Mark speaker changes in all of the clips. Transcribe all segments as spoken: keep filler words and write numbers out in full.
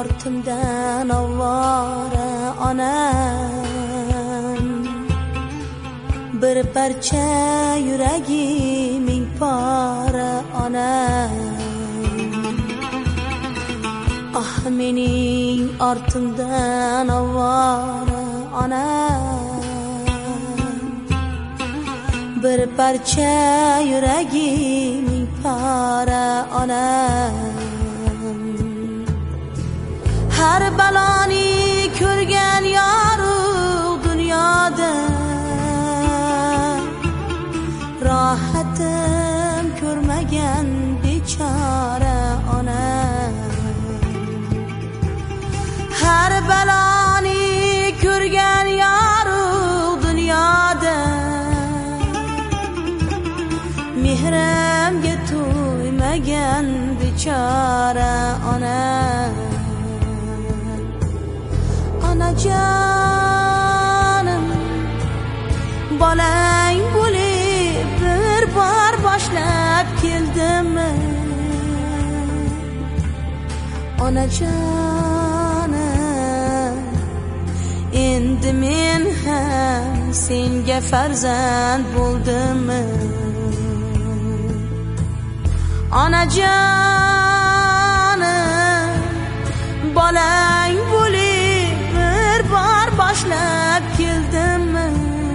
Speaker 1: ortimdan ovora onam, bir parcha yuragim ming pora onam. Ah mening ortimdan ovora onam, bir parcha yuragim ming pora onam. Har baloni ko'rgan yoru dunyoda, rohatim ko'rmagan bechora onam. Har baloni ko'rgan yoru dunyoda, mehrimga to'ymagan bechora onam. Onajonim, bolang bo'lib bir bor boshlab keldimmi? Onajonim, endi men ham senga farzand bo'ldimmi? Onajonim, bolang bo'lib bir bor boshlab keldimmi?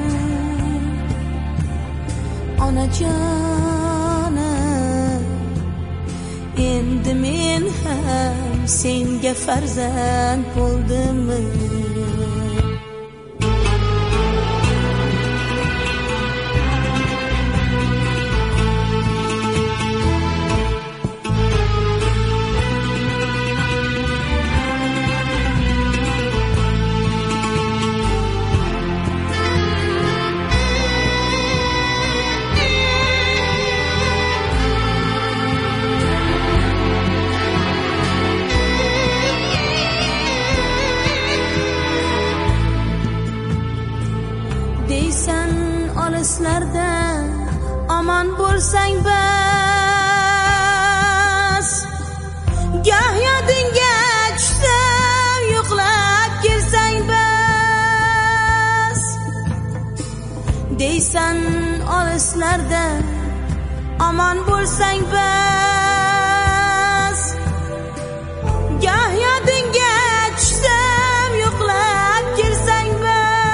Speaker 1: Onajonim, endi men ham senga farzand bo'ldimmi? Deysan olislarda omon bo'lsang bas, goh yodingga tushsam yo'qlab kelsang bas. Deysan olislarda omon bo'lsang bas, goh yodingga tushsam yo'qlab kelsang bas.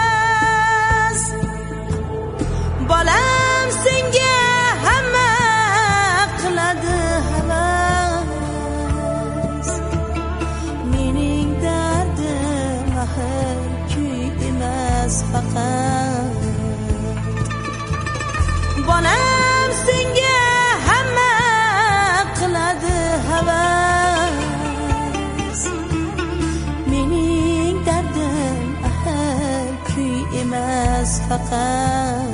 Speaker 1: Bolam senga hamma qiladi havas, mening dardim axir kuy emas faqat. Bolam senga hamma qiladi havas, mening dardim axir kuy emas faqat.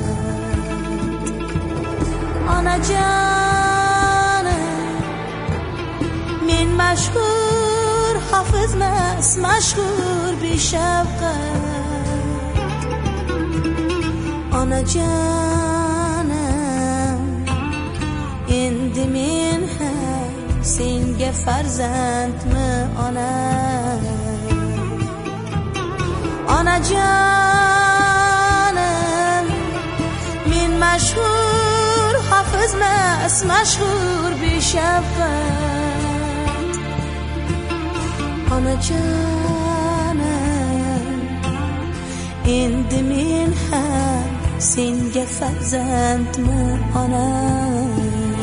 Speaker 1: Onajonim, men mashhur hofizmas, mashhur beshafqat. Onajonim, endi men ham senga farzandmi onam? Onajonim, men mashhur hofizmas, mashhur beshafqat. Onajonim, endi men ham senga farzandmi onam?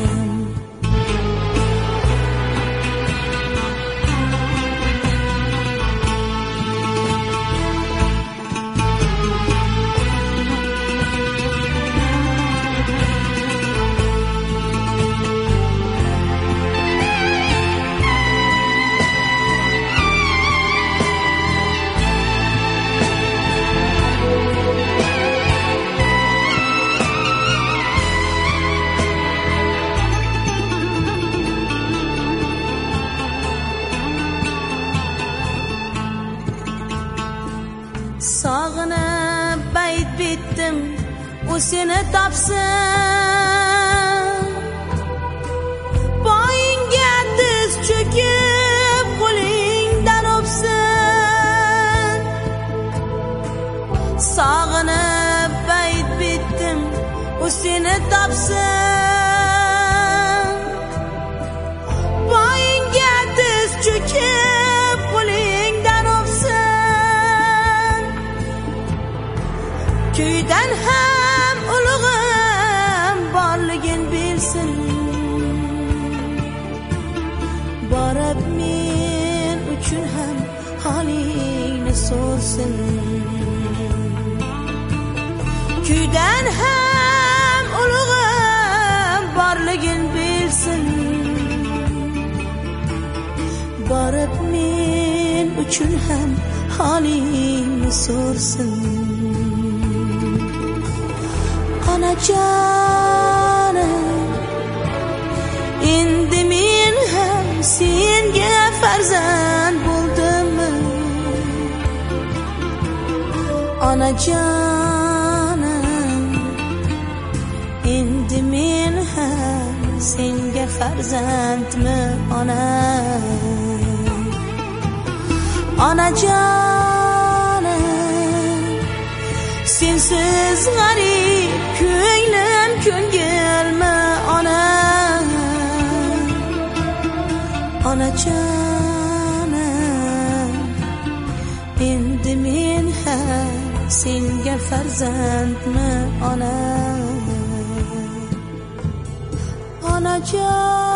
Speaker 1: Sog'inib bayt bitdim, u seni topsin. Boyinga tiz cho'kib qo'lingdan topsam boyingga tiz cho'kib qo'lingdan o'psam kuydan ham ulug'im borligin bilsin borib men uchun ham holingni so'rsin kuydan ham ulug'im borligin bilsin borib men uchun ham holingni so'rsin onajonim endi men ham senga farzand bo'ldimmi onajonim endi men ham senga farzandmi ona onajonim sensiz g'arib ko'nglim ko'ngilmi ona onajonim endi men ham senga farzandmi ona onajon